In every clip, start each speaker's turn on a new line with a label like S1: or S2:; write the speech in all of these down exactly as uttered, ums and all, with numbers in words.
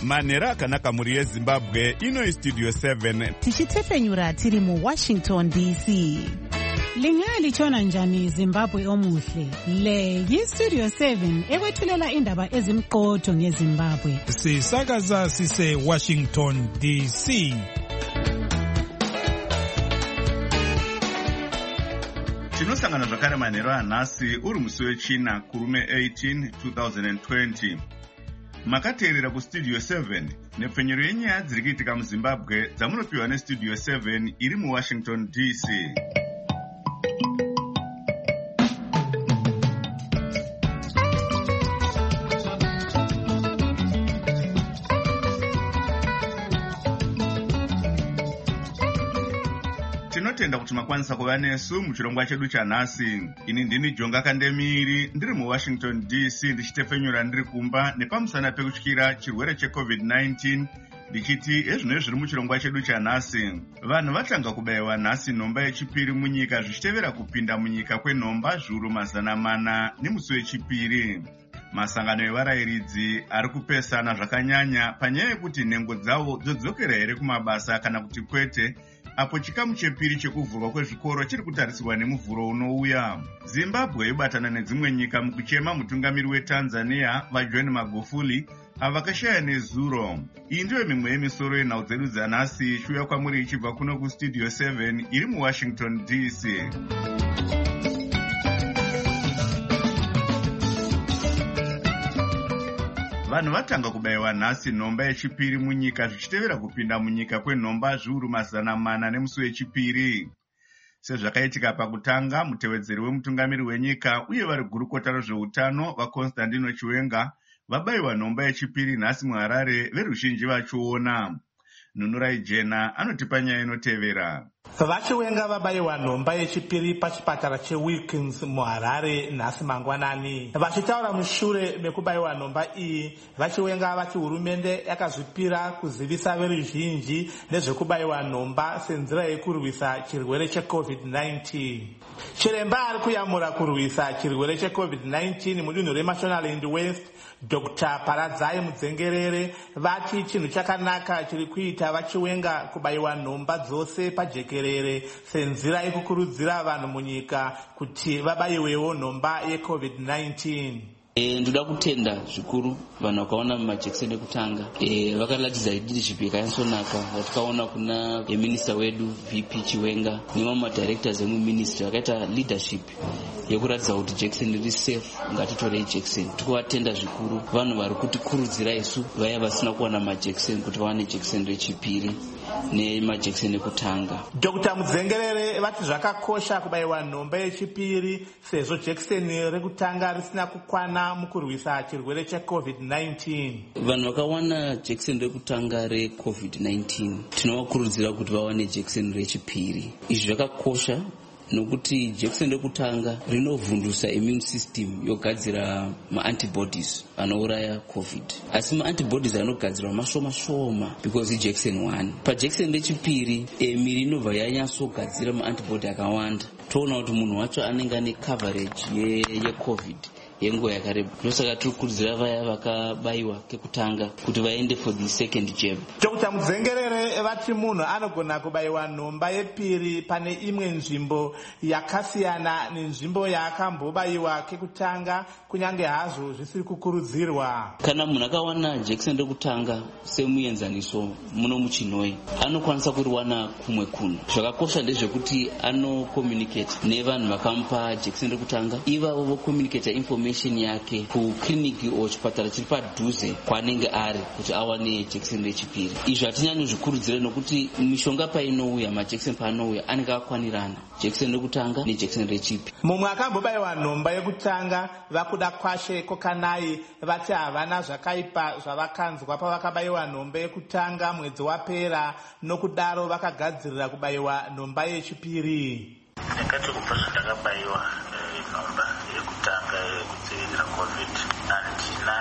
S1: manhero akanaka mhuri yezimbabwe. Ino Studio seven
S2: tichitefenyura tiri mu Washington D C.
S3: Lingaya lichona njani Zimbabwe omuhle? Le yi Studio seven ekwethulela indaba ezimqotho ngeZimbabwe.
S4: Sisakaza sise Washington D C.
S1: Tinosangana zvakare manhero anhasi uri musi wechina kurume eighteen twenty twenty. Makateerera kuStudio seven nepfenyero yenyaya dziri kuitika muZimbabwe dzamunopiwa neStudio seven iri muWashington D C. Tinotenda kuti makwanisa kuva nesu muchirongwa chedu chanhasi. Ini ndini Jonga Kandemiri ndiri muWashington D C ndichitefenyura ndiri kumba nepamusana pekutyira chirwere checovid nineteen ndichiti ezvino zviri muchirongwa chedu chanhasi. Vanhu vatanga kubayiwa nhasi nhomba yechipiri munyika zvichitevera kupinda munyika kwenhomba zviuru mazana mana nemusi wechipiri. Masangano evarayiridzi ari kupesana zvakanyanya panyaya yekuti nhengo dzavo dzodzokera here kumabasa kana kuti kwete, apo chikamu chepiri chekuvhurwa kwezvikoro chiri kutarisirwa nemuvhuro unouya. Zimbabwe yobatana nedzimwe nyika mukuchema mutungamiri weTanzania vaJohn Magufuli avakashaya nezuro. Iyi ndiyo mimwe yemisoro yenhau dzedu dzanhasi chiuya kwamuri ichibva kuno kuStudio seven iri muWashington D C. Vanhu vatanga kubayiwa nhasi nhomba yechipiri munyika zvichitevera kupinda munyika kwenhomba zviuru mazana mana nemusi wechipiri. Sezvakaitika pakutanga, mutevedzeri wemutungamiri wenyika uye vari gurukota rezveutano vaConstantino Chiwenga vabayiwa nhomba yechipiri nhasi muHarare, veruzhinji vachiona. Nunurai Jena anotipa nyaya inotevera.
S5: Vachiwenga vabayiwa nhomba yechipiri pachipatara cheWilkins muHarare nhasi mangwanani. Vachitaura mushure mekubayiwa nhomba iyi, Vachiwenga vati hurumende yakazvipira kuzivisa veruzhinji nezvekubayiwa nhomba senzira yekurwisa chirwere checovid nineteen. Chiremba ari kuyamura kurwisa chirwere checovid nineteen mudunhu reMashonaland West, Doctor Paradzai Mudzengerere, vati chinhu chakanaka chiri kuita Vachiwenga kubayiwa nhomba dzose pajekerere senzira yekukurudzira vanhu munyika kuti vabayiwewo nhomba yecovid nineteen.
S6: E, ndoda kutenda zvikuru vanhu vakaona majekiseni ekutanga e, vakaratidza leadership yakanyasonaka yatikaona kuna yeminista wedu V P Chiwenga nemamwe madirectors emuministry vakaita leadership yekuratidza kuti jekiseni riri safe, ngatitorei jekiseni. Tikuvatenda zvikuru vanhu vari kutikurudzira isu vaya vasina kuwana majekiseni kuti vawane jekiseni rechipiri nemajekiseni ekutanga.
S5: Doctor Mudzengerere vati zvakakosha kubayiwa nhomba yechipiri sezvo jekiseni rekutanga risina kukwana mukurwisa chirwere checovid nineteen.
S6: Vanhu vakawana jekiseni rekutanga recovid nineteen tinovakurudzira kuti vawane jekiseni rechipiri. Izvi zvakakosha nokuti jekiseni rekutanga rinovhundusa immune system yogadzira maantibodies anouraya covid, asi maantibodies anogadzirwa mashoma shoma because ijekiseni one. Pajekiseni rechipiri e, miri inobva yanyatsogadzira maantibody akawanda. Toona kuti munhu wacho anenge ane coverage yecovid ye yenguva yakareba. Ndosaka tiri kukurudzira vaya vakabayiwa kekutanga kuti vaende for the second jab.
S5: Doctor Mudzengerere vati munhu anogona kubayiwa nhomba yepiri pane imwe nzvimbo yakasiyana nenzvimbo yaakambobayiwa kekutanga kunyange hazvo zvisiri kukurudzirwa.
S6: Kana munhu akawana jekiseni rekutanga semuenzaniso muno muChinoi anokwanisa kuriwana kumwe kuno. Zvakakosha ndezvekuti anocommunicate nevanhu vakamupa jekiseni rekutanga, ivavo vocommunicate information yake kukliniki o chipatara chiri padhuze kwaanenge ari kuti awane jekiseni rechipiri. Izvi hatinyanyo zvikurudzira nokuti mishonga painouya, majekiseni paanouya anenge akwanirana, jekiseni rekutanga nejekiseni rechipi.
S5: Mumwe akambobayiwa nhomba yekutanga vakuda kwashe Kokanai vati havana zvakaipa zvavakanzwa pavakabayiwa nhomba yekutanga mwedzi wapera, nokudaro vakagadzirira kubayiwa nhomba yechipiri.
S7: Ndakati kubva zvandakabayiwa nhomba yekutanga yekudzivirira covid handina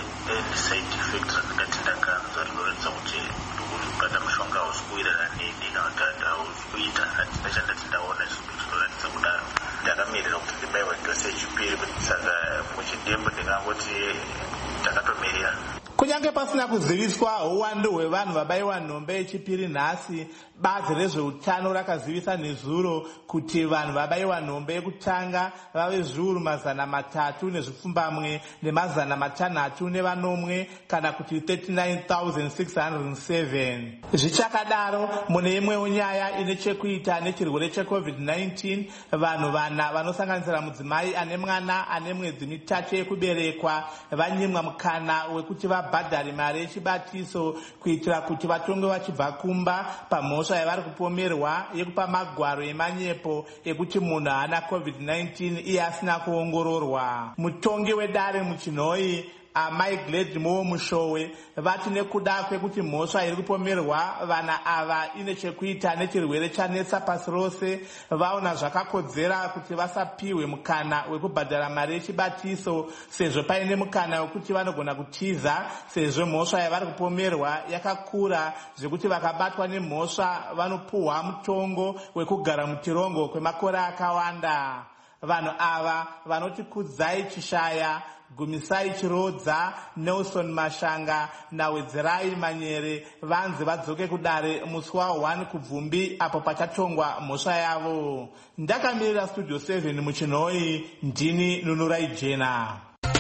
S7: side effect zvandingati ndakanzwa rinoratidza kuti ndikubata mushonga hausi kuwirirana neni kana kuti hausi kuita, handina chandati ndaona zvinoratidza kudaro. Ndakamirira kuti ndibayiwe dose yechipiri, saka muchidembo ndingangoti ndakatomirira.
S5: Kunyange pasina kuziviswa uwandu hwevanhu vabaiwa nhombe yechipiri nhasi, bazi rezveutano rakazivisa nezuro kuti vanhu vabaiwa nhombe yekutanga vave zviuru mazana matatu nezvipfumbamwe nemazana matanhatu nevanomwe, kana kuti thirty-nine thousand six hundred seven. Zvichakadaro, mune imwewo nyaya ine chekuita nechirwere checovid nineteen, vanhu vana vanosanganisira mudzimai ane mwana ane mwedzi mitatu yekuberekwa vanyimwa mukana wekuti vabhadhare mari yechibatiso kuitira kuti vatonge vachibva kumba pamhosva yavari kupomerwa yekupa magwaro emanyepo ekuti munhu haana covid nineteen iye asina kuongororwa. Mutongi wedare muchinhoi amai Glad Mowo Mushowe vati nekuda kwekuti mhosva iri kupomerwa vana ava ine chekuita nechirwere chanetsa pasi rose, vaona zvakakodzera kuti vasapiwe mukana wekubhadhara mari yechibatiso sezvo paine mukana wekuti vanogona kutiza, sezvo mhosva yavari kupomerwa yakakura zvekuti vakabatwa nemhosva vanopuhwa mutongo wekugara muchirongo kwemakore akawanda. Vanhu ava vanoti Kudzai Chishaya, Gumisai Chirodza, Nelson Mashanga naWedzerai Manyere vanzi vadzoke kudare musi wa one kubvumbi apo pachatongwa mhosva yavo. Ndakamirira Studio seven muchinhoi, ndini Nunurai Jena.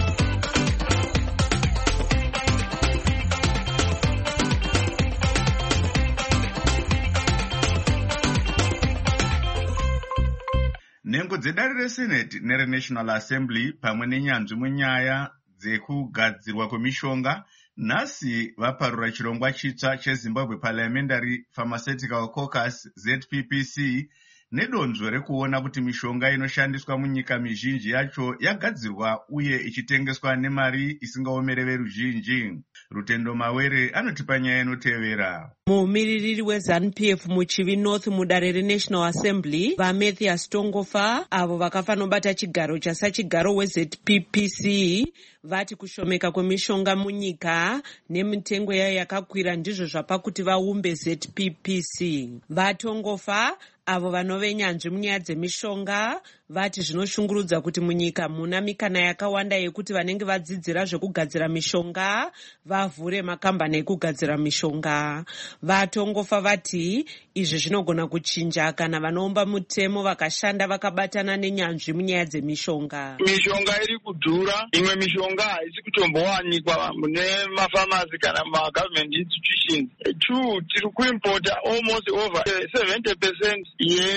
S1: Nhengo dzedare reSenate nereNational Assembly pamwe nenyanzvi munyaya dzekugadzirwa kwemishonga nhasi vaparura chirongwa chitsva cheZimbabwe Parliamentary Pharmaceutical Caucus Z P P C nedonzvo rekuona kuti mishonga inoshandiswa munyika mizhinji yacho yagadzirwa uye ichitengeswa nemari isingaomere veruzhinji. Rutendo Mawere anotipa nyaya inotevera.
S8: Mumiririri weZANU P F muchivi North mudare reNational Assembly vaMatthias Tongofa avo vakafanobata chigaro chasachigaro weZ P P C vati kushomeka kwemishonga munyika nemitengo yayo yakakwira ndizvo zvapa kuti vaumbe Z P P C. VaTongofa avo vanove nyanzvi munyaya dzemishonga vati zvinoshungurudza kuti munyika muna mikana yakawanda yekuti vanenge vadzidzira zvekugadzira mishonga vavhure makambani ekugadzira mishonga. VaTongofa vati izvi zvinogona kuchinja kana vanoumba mutemo vakashanda vakabatana nenyanzvi munyaya dzemishonga.
S9: Mishonga iri kudhura, imwe mishonga haisi kutombowanikwa mune mafamasi kana magovernment institutions. Two, tiri kuimpota almost over seventy percent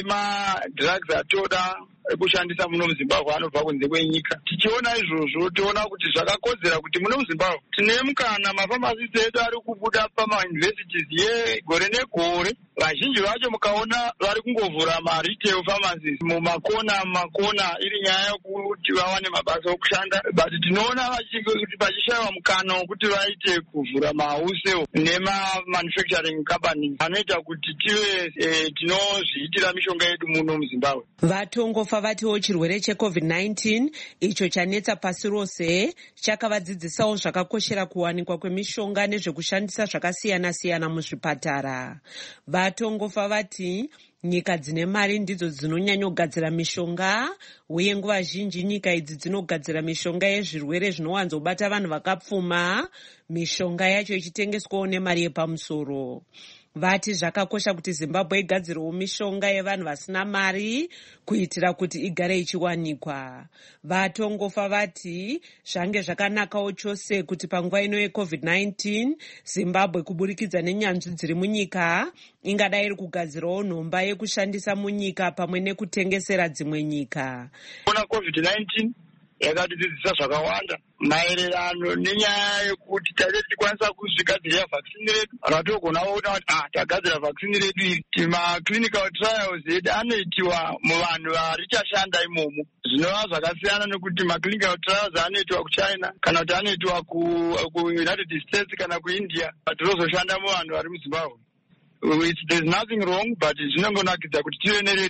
S9: yemadrugs atoda kushandisa muno muZimbabwe anobva kunze kwenyika. Tichiona izvozvo toona kuti zvakakodzera kuti muno muZimbabwe tine mukana mafamasi edu ari kubuda pamauniversities yegore negore. Vazhinji vacho mukaona vari kungovhura maretail pharmacies mumakona makona iri nyaya yekuti vawane mabasa okushanda, but tinoona kuti pachishayiwa mukana wekuti vaite kuvhura mahuseo nemamanufacturing companies anoita kuti tive eh, tinozviitira mishonga yedu muno muZimbabwe.
S8: VaTongofa vatiwo chirwere checovid nineteen icho chanetsa pasi rose chakavadzidzisawo zvakakoshera kuwanikwa kwemishonga nezvekushandisa zvakasiyana siyana muzvipatara. VaTongofa vati nyika dzine mari ndidzo dzinonyanyogadzira mishonga uye nguva zhinji nyika idzi dzinogadzira mishonga yezvirwere zvinowanzobata vanhu vakapfuma, mishonga yacho ichitengeswawo nemari yepamusoro. Vati zvakakosha kuti Zimbabwe igadzirewo mishonga yevanhu vasina mari kuitira kuti igare ichiwanikwa. VaTongofa vati zvange zvakanakawo chose kuti panguva ino yecovid nineteen Zimbabwe kuburikidza nenyanzvi dziri munyika ingadai iri kugadzirawo nhomba yekushandisa munyika pamwe nekutengesera dzimwe nyika.
S9: Kuna covid nineteen yakatidzidzisa zvakawanda maererano nenyaya yekuti taite tikwanisa kuzvigadzirira vaccine redu. Ratogona kuona kuti ah tagadzira vaccine redu iri, timaclinical trials edu anoitiwa muvanhu varichashanda imomo. Zvinova zvakasiyana nekuti maclinical trials anoitiwa kuChina kana kuti anoitiwa kuUnited States kana kuIndia, tinozoshanda muvanhu vari muZimbabwe. There's nothing wrong, but zvinongonakidza kuti tive nereduwo.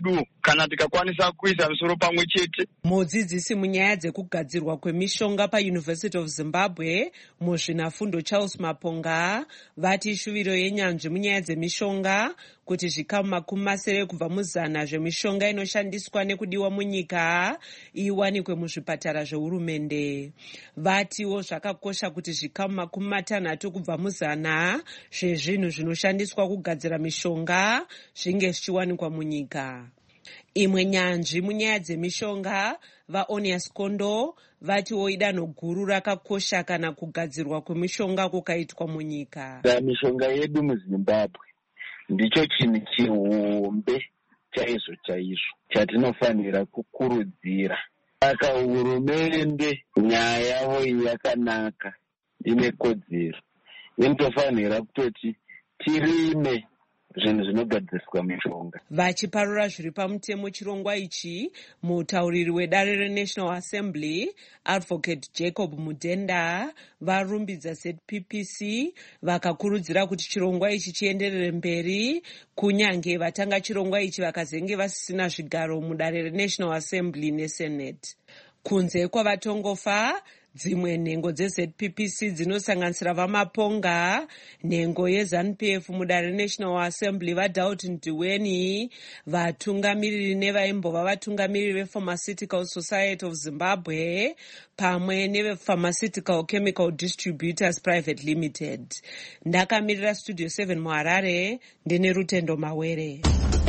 S9: kana tikakwanisa kuisa misoro pamwe chete.
S8: Mudzidzisi munyaya dzekugadzirwa kwemishonga paUniversity of Zimbabwe muzvinafundo Charles Maponga vati shuviro yenyanzvi munyaya dzemishonga kuti zvikamu makumi masere kubva muzana zvemishonga inoshandiswa nekudiwa munyika iwanikwe muzvipatara zvehurumende. Vatiwo zvakakosha kuti zvikamu makumi matanhatu kubva muzana zvezvinhu zvinoshandiswa kugadzira mishonga zvinge zvichiwanikwa munyika. Imwe nyanzvi munyaya dzemishonga vaOnias Kondo vatiwo idanho guru rakakosha kana kugadzirwa kwemishonga kukaitwa munyika.
S9: Mishonga yedu muZimbabwe ndicho chinhu chihombe chaizvo chaizvo chatinofanira kukurudzira. Saka hurumende nyaya yavo yakanaka, ine kodzero, inotofanira kutoti tirime zvinhu zvinogadziriswa mishonga.
S8: Vachiparura zviri pamutemo chirongwa ichi, mutauriri wedare reNational Assembly Advocate Jacob Mudenda varumbidza Z P P C vakakurudzira kuti chirongwa ichi chienderere mberi kunyange vatanga chirongwa ichi vakazenge vasisina zvigaro mudare reNational Assembly neSenate. Kunze kwavatongofa dzimwe nhengo dzeZ P P C dzinosanganisira vaMaponga, nhengo yeZANU-P F mudare National Assembly vaDaughton Duweni, vatungamiriri nevaimbova vatungamiriri vePharmaceutical Society of Zimbabwe pamwe nevePharmaceutical Chemical Distributors Private Limited. Ndakamirira Studio seven muHarare, ndine Rutendo Mawere.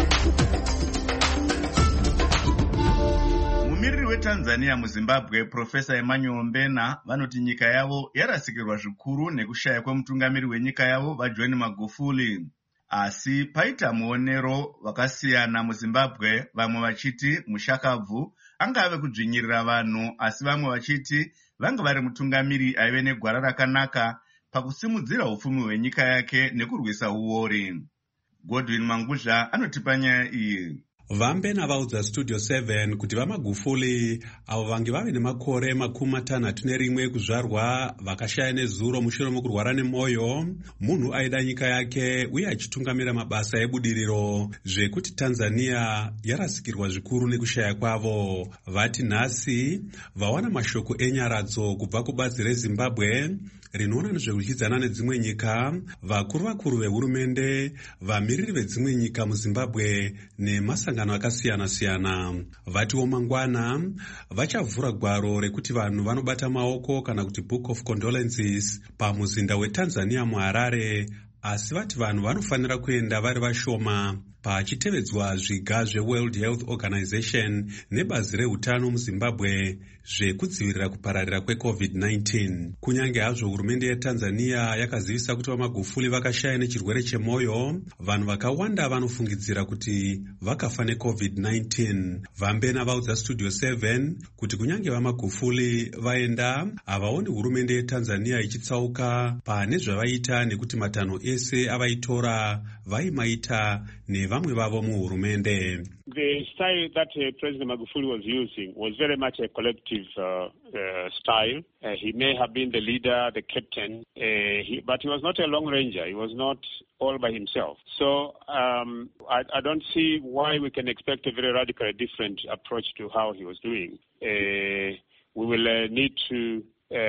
S1: Mumiriri weTanzania muZimbabwe Profesa Emmanuel Mbena vanoti nyika yavo yarasikirwa zvikuru nekushaya kwemutungamiri wenyika yavo vaJohn Magufuli. Asi paita muonero wakasiyana muZimbabwe, vamwe vachiti mushakabvu angave kudzvinyirira vanhu, asi vamwe vachiti vanga vari mutungamiri aive negwara rakanaka pakusimudzira upfumi hwenyika yake nekurwisa uori. Godwin Manguzha anotipa nyaya iyi.
S10: Vambena vaudza Studio seven kuti vaMagufuli avo vange vave nemakore makumi matanhatu nerimwe kuzvarwa vakashaya nezuro mushure mekurwara nemwoyo, munhu aida nyika yake uye achitungamira mabasa ebudiriro, zvekuti Tanzania yarasikirwa zvikuru nekushaya kwavo. Vati nhasi vawana mashoko enyaradzo kubva kubazi reZimbabwe rinoona nezvekudyidzana nedzimwe nyika, vakuru vakuru vehurumende, vamiriri vedzimwe nyika muZimbabwe nemasangano akasiyana siyana. Vatiwo mangwana vachavhura gwaro rekuti vanhu vanobata maoko kana kuti Book of Condolences pamuzinda weTanzania muHarare, asi vati vanhu vanofanira kuenda vari vashoma pachitevedzwa zviga zveWorld Health Organization nebazi rehutano muZimbabwe zvekudzivirira kupararira kweCovid nineteen. Kunyange hazvo hurumende yeTanzania yakazivisa kuti vaMagufuli vakashaya nechirwere chemwoyo, vanhu vakawanda vanofungidzira kuti vakafa neCovid nineteen. Vambena vaudza Studio seven kuti kunyange vaMagufuli vaenda, havaoni hurumende yeTanzania ichitsauka pane zvavaita nekuti matanho ese avaitora vaimaita nevamwe vavo muhurumende.
S11: The style that uh, President Magufuli was using was very much a collective uh, uh, style. Uh, he may have been the leader, the captain, uh, he, but he was not a long ranger. He was not all by himself. So um, I, I don't see why we can expect a very radically different approach to how he was doing. Uh, we will uh, need to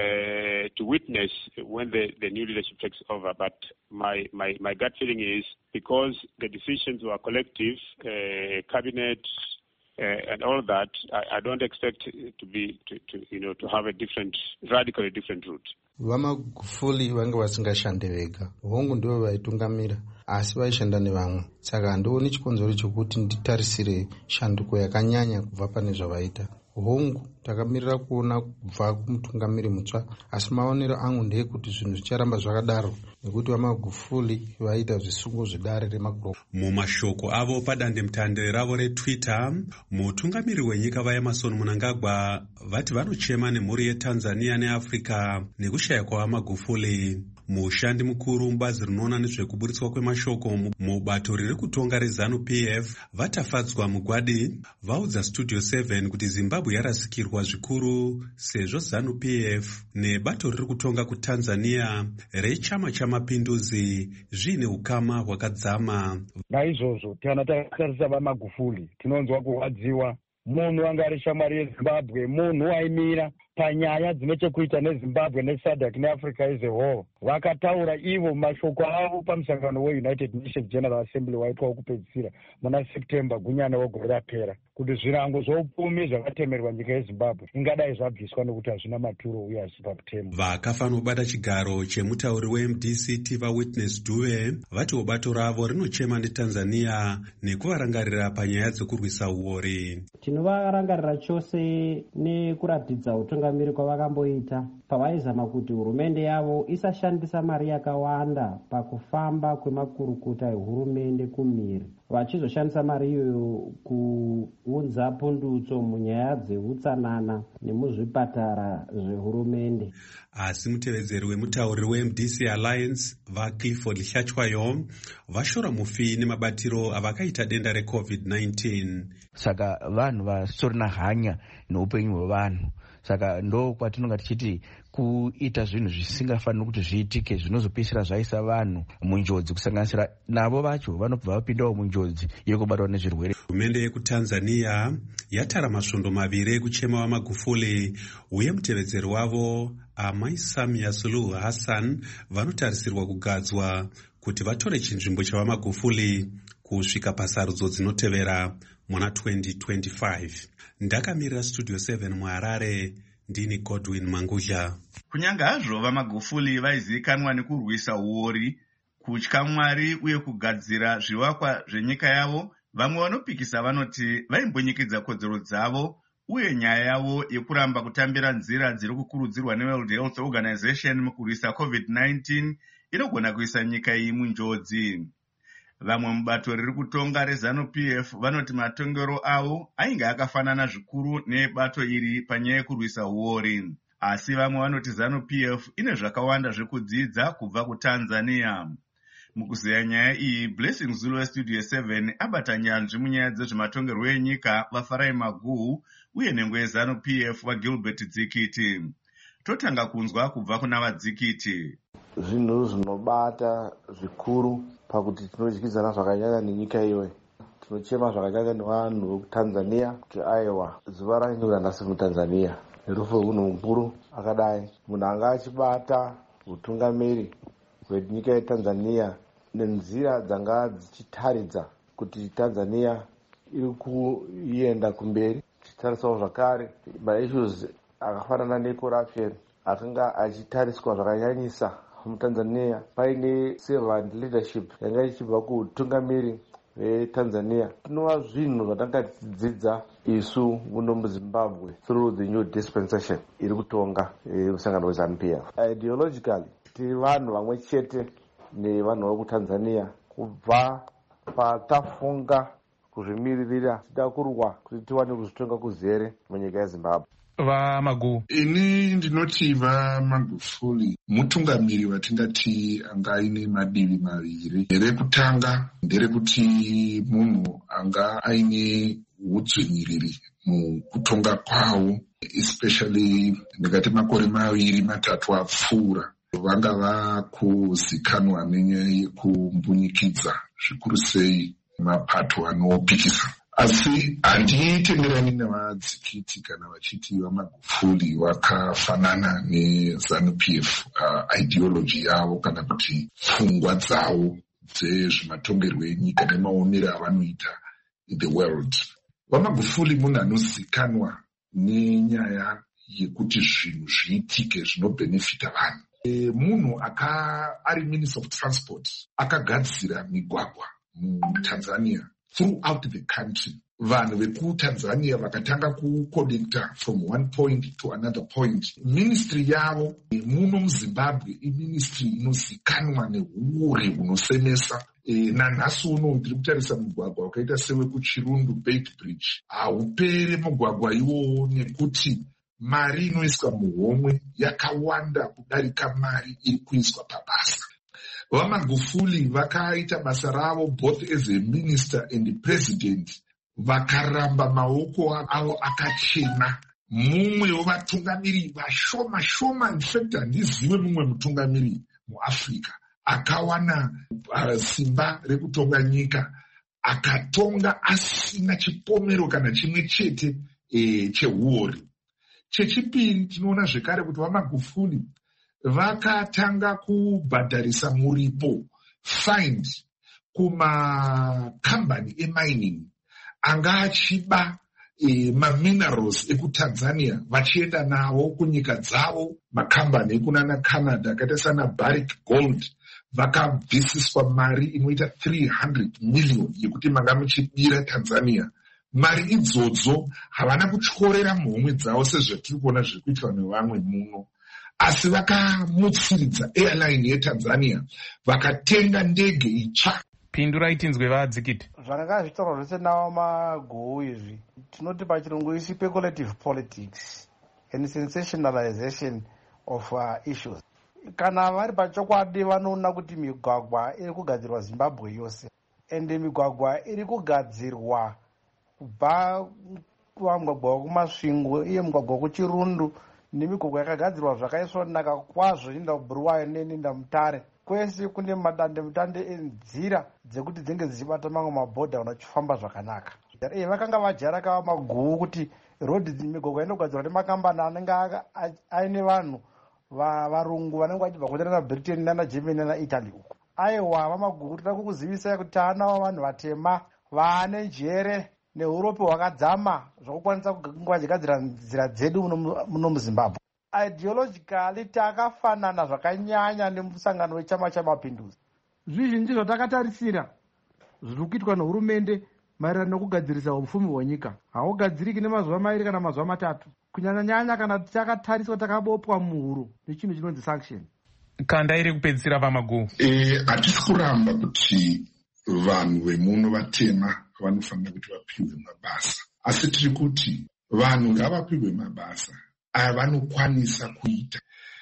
S11: Uh, to witness when the, the new leadership takes over. But my, my, my gut feeling is because the decisions were collective, uh, cabinet, uh, and all that, I, I don't expect to be, to, to, you know, to have a different, radically different route.
S12: VaMagufuli vanga vasingashande vega, hongu ndivo vaitungamira asi vaishanda nevamwe. Saka handioni chikonzero chokuti nditarisire shanduko yakanyanya kubva pane zvavaita. Hongu takamirira kuona kubva kumutungamiri mutsva, asi maonero angu ndeyekuti zvinhu zvicharamba zvakadaro nekuti vaMagufuli vaita zvisungo zvedare reMagufuli.
S10: Mumashoko avo padandemutande ravo reTwitter, mutungamiri wenyika vaEmmerson Mnangagwa vati vanochema nemhuri yeTanzania neAfrica nekushaya kwavaMagufuli. Mushandi mukuru mubazi rinoona nezvekuburitswa kwemashoko mubato riri kutonga reZANU-P F Vatafadzwa Mugwadi vaudza Studio seven kuti Zimbabwe yarasikirwa zvikuru sezvo ZANU-P F nebato riri kutonga kuTanzania rechama chamapinduzi zvine ukama hwakadzama.
S13: Naizvozvo kana tatarisa vaMagufuli tinonzwa kurwadziwa. Munhu anga ari shamwari yeZimbabwe, munhu aimira panyaya dzine chekuita neZimbabwe neSADC neAfrica as a whole. Vakataura ivo mashoko avo pamusangano weUnited Nations General Assembly waitwa wokupedzisira muna September gunyana wegore rapera kuti zvirango zvoupfumi zvakatemerwa nyika yeZimbabwe ingadai zvabviswa nekuti hazvina maturo uye hazvipa kutema.
S10: Vakafanira kubata chigaro chemutauri weM D C Tiva Witness Dube vati bato ravo rinochema neTanzania nekuvarangarira panyaya dzekurwisa uori.
S14: Tinovarangarira chose nekuratidza utungamiri kwavakamboita pavaizama kuti hurumende yavo isashandisa mari yakawanda pakufamba kwemakurukuta ehurumende kumhiri, vachizoshandisa mari iyoyo kuunza pundutso munyaya dzeutsanana nemuzvipatara zvehurumende.
S10: Asi mutevedzeri wemutauri weM D C Alliance vaClifford Hlachwayo vashora mufi nemabatiro avakaita denda reCovid nineteen.
S15: Saka vanhu vasina hanya neupenyu hwevanhu. Saka ndo kwatinonga tichiti kuita zvinhu zvisingafaniri kuti zviitike zvinozopisira zvaisa vanhu munjodzi, kusanganisira navo vacho vanobva vapindawo munjodzi yekubatwa nezvirwere.
S10: Hurumende yekuTanzania yatara masvondo maviri ekuchema vaMagufuli uye mutevedzeri wavo Amai Samia Suluhu Hassan vanotarisirwa kugadzwa kuti vatore chinzvimbo chavaMagufuli kusvika pasarudzo dzinotevera muna twenty twenty-five. Ndakamirira Studio seven muHarare, ndini Godwin Mangudya.
S1: Kunyanga hazvo vaMagufuli vaizivikanwa nekurwisa uori, kutya Mwari uye kugadzira zvivakwa zvenyika yavo, vamwe vanopikisa vanoti vaimbonyikidza kodzero dzavo uye nyaya yavo yekuramba kutambira nzira dziri kukurudzirwa neWorld Health Organization mukurwisa COVID nineteen inogona kuisa nyika iyi munjodzi. Vamwe mubato riri kutonga reZANU-P F vanoti matongero avo ainge akafanana zvikuru nebato iri panyaya yekurwisa uori. Asi vamwe vanoti ZANU-P F ine zvakawanda zvekudzidza kubva kuTanzania. Mukuzeya nyaya iyi, Blessing Zulu weStudio seven abata nyanzvi munyaya dzezvematongerwo enyika vaFarai Maguhu uye nhengo yeZANU-P F vaGilbert Dzikiti. Totanga kunzwa kubva kuna vaDzikiti.
S16: Zvinhu zvinobata zvikuru pakuti tinodyidzana zvakanyanya nenyika iwe. Tinochema zvakanyanya nevanhu vekuTanzania kuti aiwa zuva ranyura nhasi muTanzania nerufu rwemunhu mukuru akadai. Munhu anga achibata utungamiri hwenyika yeTanzania nenzira dzanga dzichitaridza kuti Tanzania iri kuenda kumberi, tichitarisawo zvakare maissues akafanana necorruption akanga achitariswa zvakanyanyisa muTanzania. Paine servant leadership yanga ichibva kutungamiri veTanzania. Tinova zvinhu zvatanga tichidzidza isu muno muZimbabwe through the new dispensation iri kutonga musangano weZANU-P F. Ideologically tiri vanhu vamwe chete nevanhu vekuTanzania kubva patafunga kuzvimiririra tida kurwa kuti tiwane kuzvitonga kuzere munyika yeZimbabwe.
S17: VaMaguhu, ini ndinoti vaMagufuli mutungamiri watingati anga aine madivi maviri. Rekutanga nderekuti munhu anga aine udzvinyiriri mukutonga kwawo, especially ndingati makore maviri matatu apfuura. Vanga vakuzikanwa nenyaya yekumbunyikidza zvikuru sei mapato anopikisa. Asi handitenderani nevadzikiti kana vachiti vaMagufuli vakafanana neZANU-P F uh, ideology yavo kana kuti pfungwa dzavo dzezvematongerwo enyika nemaonero avanoita in the world. VaMagufuli munhu anozikanwa nenyaya yekuti zvinhu zviitike zvinobhenefita vanhu. E, munhu aka ari Minister of Transport akagadzira migwagwa muTanzania throughout the country. Vanhu vekuTanzania vakatanga kuconnecta from one point to another point. Ministry yavo muno muZimbabwe iministry inozikanwa nehuori hunosemesa. E, nanhasi uno ndiri kutarisa mugwagwa wakaita sewe kuChirundu Bait Bridge haupere mugwagwa iwowo nekuti mari inoiswa muhomwe yakawanda kudarika mari iri kuiswa pabasa. VaMagufuli vakaita basa ravo both as a minister and the president, vakaramba maoko avo akachena. Mumwe wevatungamiri vashoma shoma, in fact handizive mumwe mutungamiri muAfrica akawana uh, simba rekutonga nyika, akatonga asina chipomero kana chimwe chete eh, chehuori. Chechipiri, tinoona zvekare kuti VaMagufuli vakatanga kubhadharisa muripo find kumakambani emining anga achiba e, maminerals ekutanzania vachienda nawo kunyika dzavo. Makambani ekunana Canada akaita sana Barrick Gold vakabvisiswa mari inoita three hundred million yekuti manga muchibira Tanzania. Mari idzodzo havana kutyorera muhomwe dzavo sezvatiri kuona zviri kuitwa nevamwe muno, asi vakamutsiridza airline yeTanzania vakatenga ndege itsva.
S18: Pindurai tinzwe vadzikiti.
S19: Zvakanga zvitaurwa zvese navamaGou izvi tinoti pachirungu isi speculative politics and sensationalization of uh, issues. Kana vari pachokwadi vanoona kuti migwagwa iri kugadzirwa Zimbabwe yose, ende migwagwa iri kugadzirwa kubva kumugwagwa wekumasvingo iye mugwagwa wekuchirundu nemigwagwa yakagadzirwa zvakaisvonaka kwazvo inoenda kuBuruwayo nenoenda Mutare. Kwese kune madande mutande enzira dzekuti dzinge dzichibata mamwe mabhodha unachifamba zvakanaka. E, vakanga vajara kava maGuu kuti rodhi migwagwa inogadzirwa nemakambani anenge aine vanhu varungu vanenge vachibva kune na Britain nana Germany nana Italy uko. Aiwa vamaGuu toda kukuzivisai kuti taanawo vanhu vatema vaane njere neurope hwakadzama zvokukwanisa kugadzira nzira dzedu muno muZimbabwe. Ideologically takafanana zvakanyanya nemusangano wechama chamapinduzi.
S20: Zvizhinji zvatakatarisira zviri kuitwa nehurumende maererano nekugadzirisa upfumi hwenyika haugadziriki nemazuva mairi kana mazuva matatu, kunyanya nyanya kana takatariswa takabopwa muhuro nechinhu chinonzi sanction.
S18: Kanda iri kupedzisira vamaGuu.
S17: Eh, hatisi kuramba kuti vanhu vemuno vatema vanofanira kuti vapiwe mabasa, asi tiri kuti vanhu ngavapiwe mabasa avanokwanisa kuita.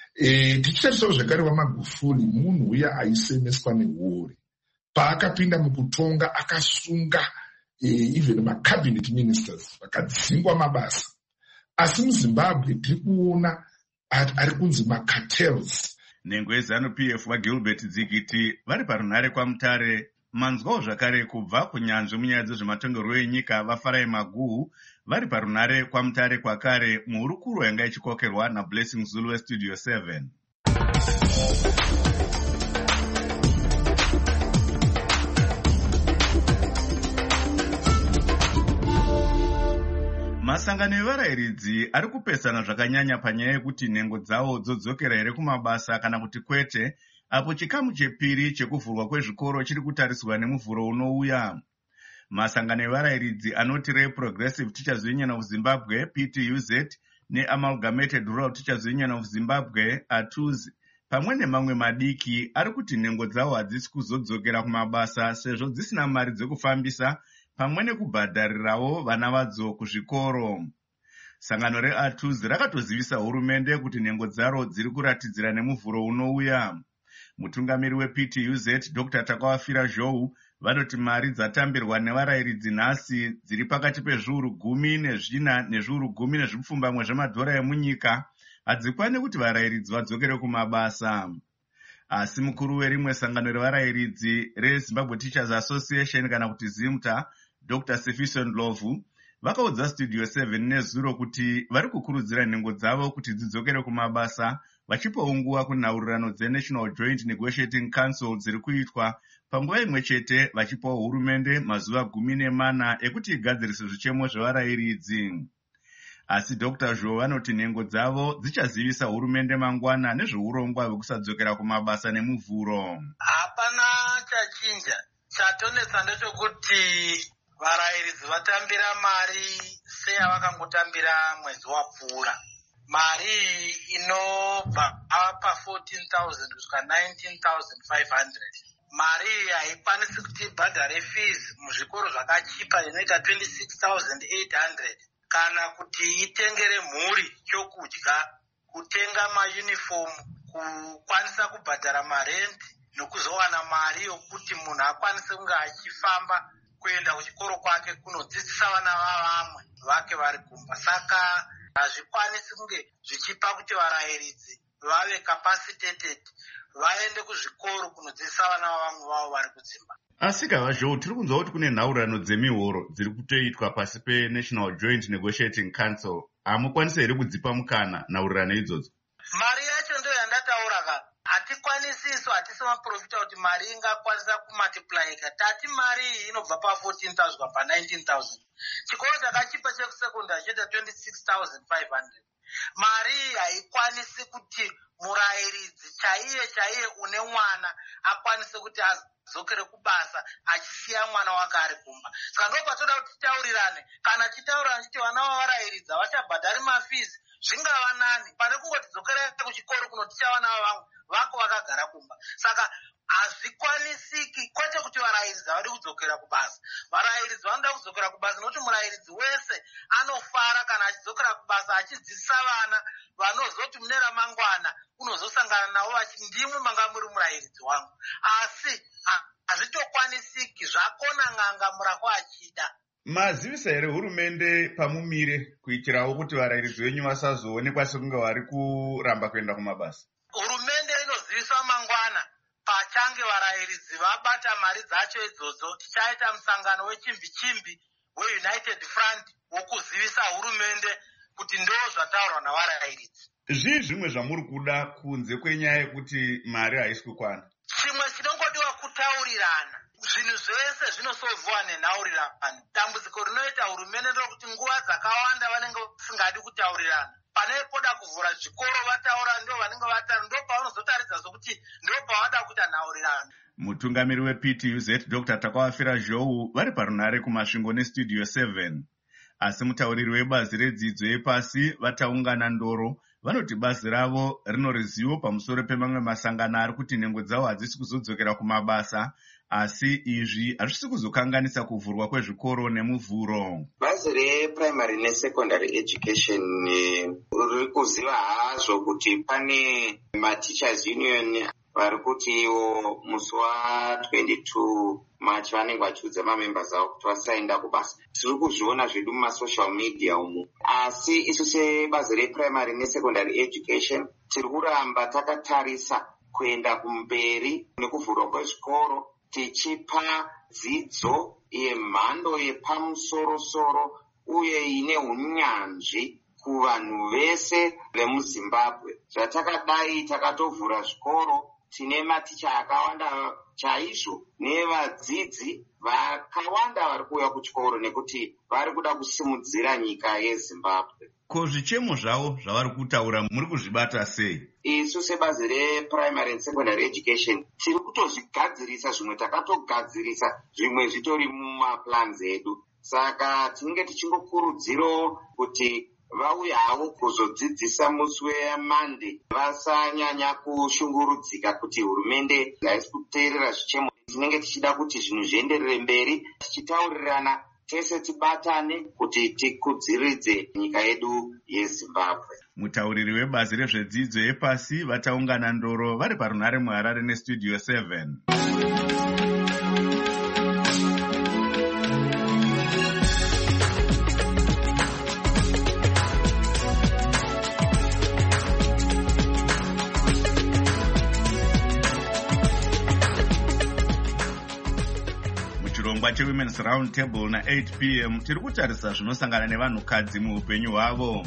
S17: E, tichitarisawo zvekare VaMagufuli munhu uya aisemeswa nehuori. Paakapinda mukutonga akasunga e, even macabinet ministers vakadzingwa mabasa. Asi muZimbabwe tiri kuona ari kunzi macartels.
S1: Nhengo yeZanu-P F vaGilbert Dzikiti vari parunhare kwaMutare. Manzwawo zvakare kubva kunyanzvi munyaya dzezvematongerwo enyika vaFarai Maguhu vari parunhare kwaMutare kwakare muhurukuro yanga ichikokerwa naBlessing Zulu weStudio seven. Masangano evarayiridzi ari kupesana zvakanyanya panyaya yekuti nhengo dzavo dzodzokera here kumabasa kana kuti kwete, apo chikamu chepiri chekuvhurwa kwezvikoro chiri kutariswa nemuvhuro unouya. Masangano evarayiridzi anoti reProgressive Teachers Union of Zimbabwe P T U Z neAmalgamated Rural Teachers Union of Zimbabwe A T U Z pamwe nemamwe madiki ari kuti nhengo dzavo hadzisi kuzodzokera kumabasa sezvo dzisina mari dzekufambisa pamwe nekubhadharirawo vana vadzo kuzvikoro. Sangano reA T U Z rakatozivisa hurumende kuti nhengo dzaro dziri kuratidzira nemuvhuro unouya. Mutungamiri weP T U Z Doctor Takawafira Zhou vanoti mari dzatambirwa nevarayiridzi nhasi dziri pakati pezviuru gumi nezvina nezviuru gumi nezvipfumbamwe zvemadhora emunyika hadzikwani kuti varayiridzi vadzokere kumabasa. Asi mukuru werimwe sangano revarayiridzi reZimbabwe Teachers Association kana kuti ZIMTA Doctor Sifiso Ndlovu vakaudza Studio seven nezuro kuti vari kukurudzira nhengo dzavo kuti dzidzokere kumabasa vachipawo nguva kunhaurirano dzeNational Joint Negotiating Council dziri kuitwa panguva imwe chete vachipawo hurumende mazuva gumi nemana ekuti igadzirise zvichemo zvevarayiridzi. Asi Doctor Zhou vanoti nhengo dzavo dzichazivisa hurumende mangwana nezveurongwa hwekudzokera kumabasa nemuvhuro.
S9: Hapana chachinja, chatonetsa ndechekuti varayiridzi vatambira mari seyavakangotambira mwedzi wapfuura. Mari inobva pa fourteen thousand kusvika nineteen thousand five hundred. Mari haikwanisi kuti ibhadhare fees muzvikoro zvakachipa inoita twenty-six thousand eight hundred.
S21: kana kuti itengere mhuri chokudya, kutenga mayunifomu, kukwanisa kubhadhara marendi nokuzowana mari yokuti munhu akwanise kunge achifamba kuenda kuchikoro kwake kunodzidzisa vana vavamwe vake vari kumba. Saka hazvikwanisi kunge zvichipa kuti varayiridzi vave capacitated vaende kuzvikoro kunodzidzisa vana vavamwe vavo vari kudzimba.
S1: Asi kavazvo tiri kunzwa kuti kune nhaurano dzemihoro dziri kutoitwa pasi peNational Joint Negotiating Council. Hamukwanisi here kudzipa mukana nhaurirano idzodzo?
S21: Mari yacho ndiyo yandataura ka. Hatikwanisi isu hatisi maprofita kuti mari ingakwanisa kumultiplyika. Tati mari iyi inobva pa fourteen thousand pa nineteen thousand. Chikoro chakachipa chekusekondari choita twenty-six thousand five hundred. Mari iyi haikwanisi kuti murayiridzi chaiye chaiye une mwana akwanise kuti adzokere kubasa achisiya mwana wake ari kumba. Saka ndo patoda kuti titaurirane. Kana titaurirane kuti vana vavarayiridzi havachabhadhari mafizi, zvingava nani pane kungoti dzokera kuchikoro kunoticha vana vavangu vako vakagara kumba. Saka hazvikwanisiki, kwete kuti varayiridzi havadi kudzokera kubasa. Varayiridzi vanoda kudzokera kubasa nokuti murayiridzi wese anofara kana achidzokera kubasa achidzidzisa vana vanozoti mune ramangwana unozosangana navo vachiti ndimwe manga muri murayiridzi wangu. Asi hazvitokwanisiki, zvakona n'anga murako achida.
S1: Mazivisa here hurumende pamumire kuitirawo kuti varayiridzi venyu vasazoonekwa sekunge vari kuramba kuenda kumabasa?
S21: Hurumende inoziviswa mangwana pachange varayiridzi vabata mari dzacho idzodzo. Tichaita musangano wechimbi-chimbi weUnited Front wokuzivisa hurumende kuti ndo zvataurwa navarayiridzi.
S1: Zvii zvimwe zvamuri kuda kunze kwenyaya yekuti mari haisi kukwana?
S21: Chimwe chinongodiwa kutaurirana. Zvinhu zvese zvinosovhiwa nenhaurirano. Dambudziko rinoita hurumende ndokuti nguva dzakawanda vanenge vasingadi kutaurirana. Pane poda kuvhura zvikoro vataura ndo vanenge vataura, ndo pavanozotaridza sokuti ndo pavada kuita nhaurirano.
S1: Mutungamiri weP T U Z Doctor Takawafira Zhou vari parunare kumasvingo neStudio seven. Asi mutauriri webazi redzidzo yepasi vataungana Ndoro vanoti bazi ravo rino ruzivo pamusoro pemamwe masangano ari kuti nhengo dzavo hadzisi kuzodzokera kumabasa, asi izvi hazvisi kuzokanganisa kuvhurwa kwezvikoro nemuvhuro.
S22: Bazi reprimary nesecondary education riri kuziva hazvo kuti pane mateachers union vari kuti iwo musi wa22 March vanenge vachiudza mamembers avo kuti vasaenda kubasa. Tiri kuzviona zvedu mumasocial media umu. Asi isu sebazi reprimary nesecondary education tiri kuramba takatarisa kuenda kumberi nekuvhurwa kwezvikoro, tichipa dzidzo yemhando yepamusoro-soro uye ine unyanzvi kuvanhu vese vemuZimbabwe. Zvatakadai takatovhura zvikoro, tine maticha akawanda chaizvo nevadzidzi vakawanda vari kuuya kuchikoro nekuti vari kuda kusimudzira nyika yeZimbabwe.
S1: Ko zvichemo zvavo zvavari kutaura muri kuzvibata sei?
S22: Isu sebazi reprimary and secondary education tiri kutozvigadzirisa, zvimwe takatogadzirisa, zvimwe zvitori mumaplans edu. Saka tinenge tichingokurudzirawo kuti vauya havo kuzodzidzisa musi weMonday vasanyanya kushungurudzika kuti hurumende haisi kuteerera zvichemo. Tinenge tichida kuti zvinhu zvienderere mberi, tichitaurirana tese tibatane kuti tikudziridze nyika yedu yeZimbabwe.
S1: Mutauriri webazi rezvedzidzo yepasi vataungana Ndoro vari parunare muHarare neStudio seven. Chirongwa cheWomen's Round Table na eight p m tiri kutarisa zvinosangana nevanhukadzi muupenyu hwavo.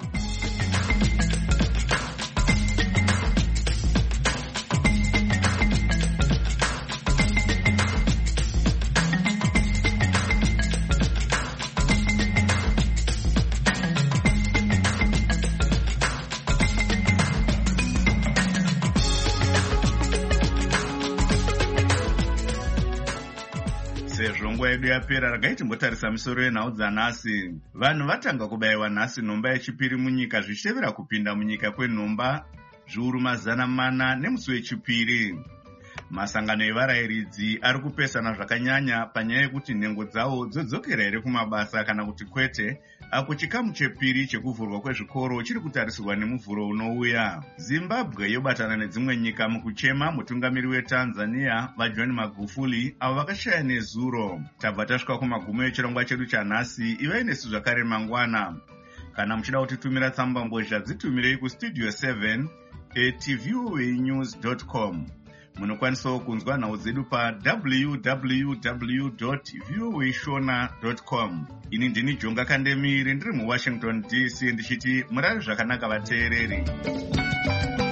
S1: Sezvo nguva yedu yapera, regai timbotarisa misoro yenhau dzanhasi. Vanhu vatanga kubayiwa nhasi nhomba yechipiri munyika zvichitevera kupinda munyika kwenhomba zviuru mazana mana nemusi wechipiri. Masangano evarayiridzi ari kupesana zvakanyanya panyaya yekuti nhengo dzavo dzodzokera here kumabasa kana kuti kwete, apo chikamu chepiri chekuvhurwa kwezvikoro chiri kutarisirwa nemuvhuro unouya. Zimbabwe yobatana nedzimwe nyika mukuchema mutungamiri weTanzania vaJohn Magufuli avo vakashaya nezuro. Tabva tasvika kumagumo echirongwa chedu chanhasi. Ivai nesu zvakare mangwana. Kana muchida kutitumira tsamba mbozha dzitumirei kustudio seven at voa news dot com. Munokwanisawo kunzwa nhau dzedu pa w w w dot voa shona dot com. Ini ndini Jonga Kandemiri ndiri muWashington D C ndichiti murari zvakanaka vateereri.